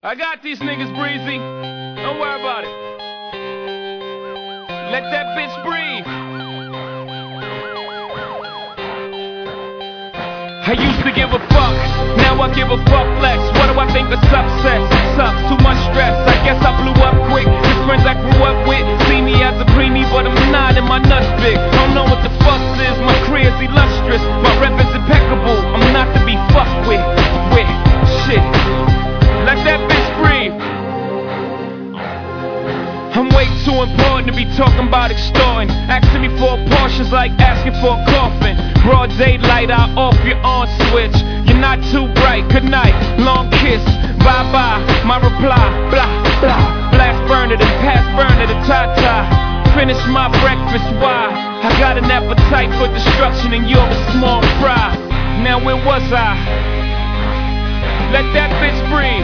I got these niggas, Breezy. Don't worry about it. Let that bitch breathe. I used to give a fuck, now I give a fuck less. What do I think of success? Sucks, too much stress. I guess I blew up quick. These friends I grew up with see me as a preemie, but I'm not, and my nuts big. Don't know what the fuck is. My career's illustrious, my rep is impeccable. I'm not to be fucked with. Shit. Let that bitch breathe. I'm way too important to be talking about extorting. Asking me for a Porsche's like asking for a coffin. Broad daylight, I off your on switch. You're not too bright, good night, long kiss. Bye bye, my reply, blah blah. Blast burner, then pass burner to Tata. Finish my breakfast, why? I got an appetite for destruction and you're a small fry. Now where was I? Let that bitch breathe.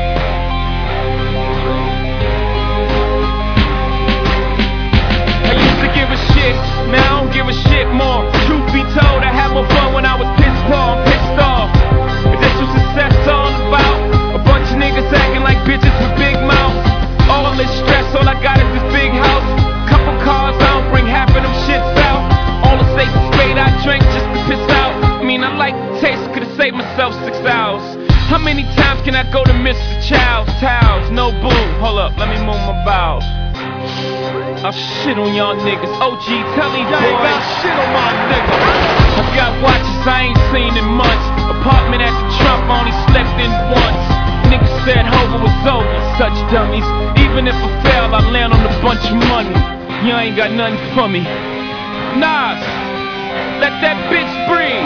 I used to give a shit, now I don't give a shit more. Truth be told, I had more fun when I was pissed poor. I'm pissed off. Is this what success all about? A bunch of niggas acting like bitches with big mouths. All this stress, all I got is this big house. Couple cars, I don't bring half of them shits out. All the safe and spade I drank just to piss out. I mean, I like the taste, could've saved myself 6 hours. How many times can I go to Mr. Child's towels? No boo, hold up, let me move my bowels. I'll shit on y'all niggas. OG, tell me, boy. Y'all ain't got shit on my nigga. I've got watches I ain't seen in months. Apartment at the Trump, only slept in once. Niggas said Hova was over, such dummies. Even if I fail, I land on a bunch of money. Y'all ain't got nothing for me. Nas, let that bitch breathe.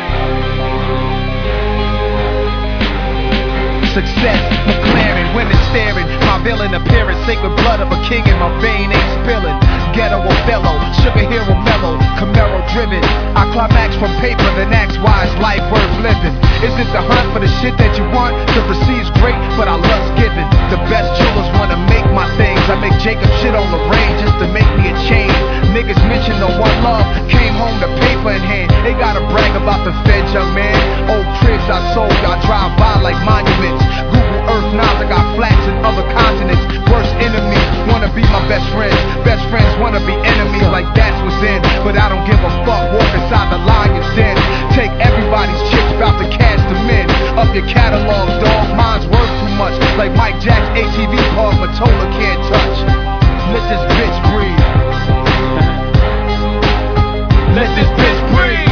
Success, McLaren, women staring. My villain appearance, sacred blood of a king in my vein ain't spilling. Ghetto Othello, sugar hero mellow, Camaro driven. I climax from paper, then ask why is life worth living? Is it the hunt for the shit that you want? The receipt's great, but I love giving. The best jewelers wanna make my things. I make Jacob shit on the range just to make me a chain. Niggas mention the one love, came home to paper in hand. They gotta brag about the feds, young man. Old cribs I sold, I drive by like monuments. Google Earth Nas, I got flats in other continents. Worst enemies wanna be my best friends. Best friends wanna be enemies, like that's what's in. But I don't give a fuck, walk inside the lion's den. Take everybody's chicks, bout to cash them in. Up your catalog, dog, mine's worth too much. Like Mike Jack's ATV cars, Matola can't touch. Let this bitch breathe. Let this bitch breathe.